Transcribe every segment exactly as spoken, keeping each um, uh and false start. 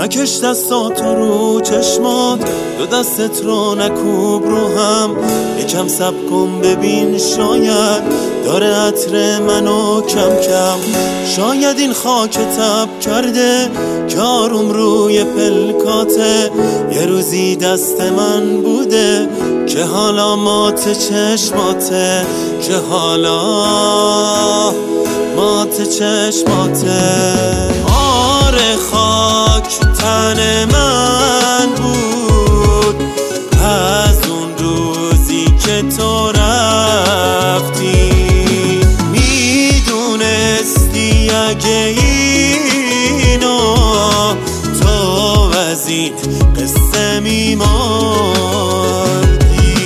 نکش دستاتو رو چشمات، دو دستت رو نکوب رو هم، یکم صبر کن ببین شاید داره عطر منو کم کم. شاید این خاک تب کرده که آروم روی پلکاته، یه روزی دست من بوده که حالا مات چشماته، که حالا مات چشماته. آره خاک تن من بود از اون روزی که تو رفتی، میدونستی اگه اینو تو از این قصه میماردی.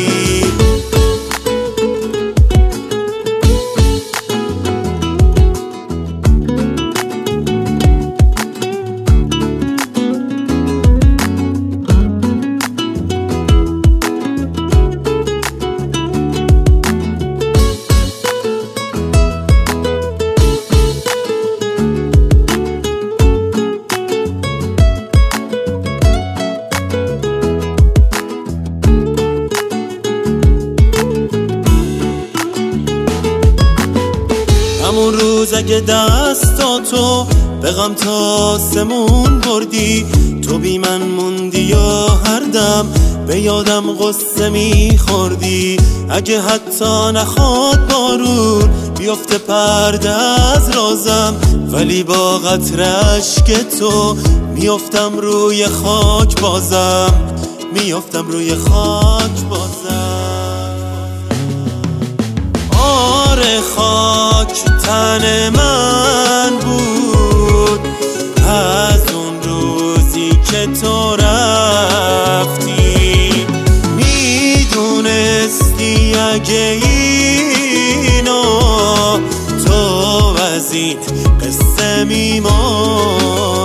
همون روز اگه دستاتو به غم تا سمون بردی، تو بی من موندی یا هر دم به یادم غصه میخوردی. اگه حتی نخواد بارون بیفته پرده از رازم، ولی با قطره اشک تو میافتم روی خاک بازم، میافتم روی خاک بازم. آره خاک تن من بود از اون روزی که تو رفتی، میدونستی اگه اینو تو از این قصه میماردی.